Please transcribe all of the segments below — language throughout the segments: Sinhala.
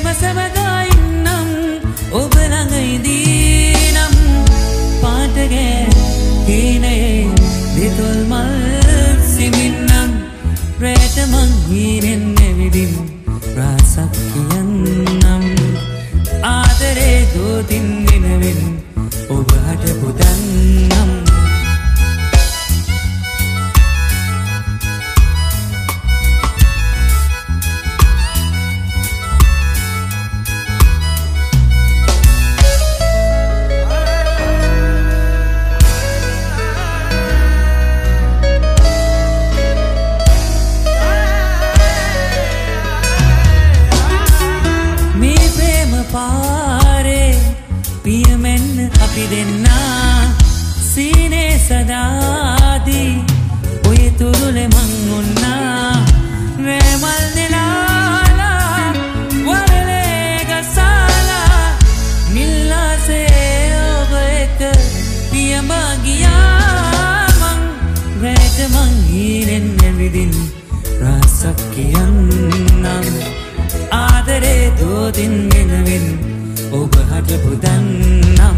සැමදා ඉන්නම් ඔබ ළඟ ඉදීනම් පාටගේ හීනයේ දෙතොල් මල් සිමින්නම් රැට මං හීනෙන් ඇවිදින් රාසක් කියන්නම් ආදරේ දෝතින් ගෙනවෙන් ඔබ හට පුදන්නම් පාරේ පියමෙන්න අපි දෙන්නා සීනේ සදාදී ඔය තුරුලෙ මං උන්නා රැමල් නෙලාලා වරලේ ගසාලා නිල්ලාසේ ඔබ එක පියඹා ගියා මං රැට මං හීනෙන් ඇවිදින් රසක් කියන්නම් ආදරේ දෝතින් ගෙනවෙන් ඔබ හට පුදන්නම්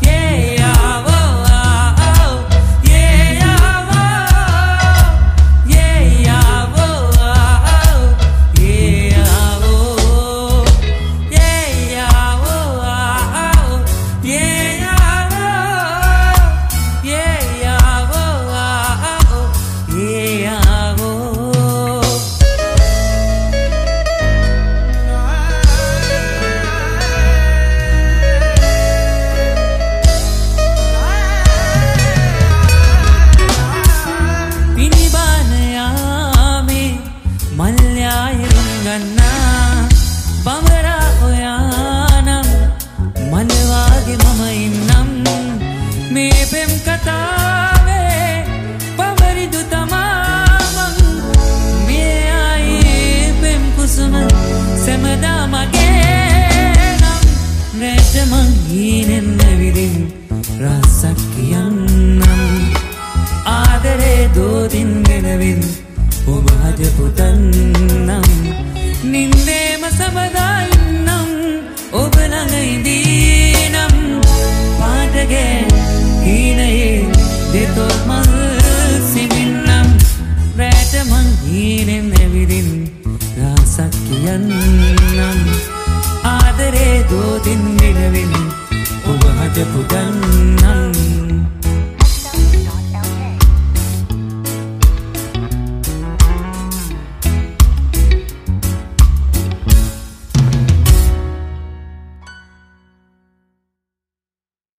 බමරා ඔයානම් මනවාගේ මම ඉන්නම් මේ පෙම් කතාවේ පවරිදු තමාමං මේ ආයේ පෙම් කුසුම සැමදා මගේ නම් රැට මං හීනෙන් ඇවිදින් රසක් කියන්නම් ආදරේ දෝතින් ගෙනවින් ඔබ හට පුතන්නම් නින්දේම සබදා ඉන්නම් ඔබ ළඟ ඉදීනම් පාටගේ හීනයේ දෙතොල් මල් සිමින්නම් රැට මං හීනෙන් ඇවිදින් රසක් කියන්නම් ආදරේ දෝතින්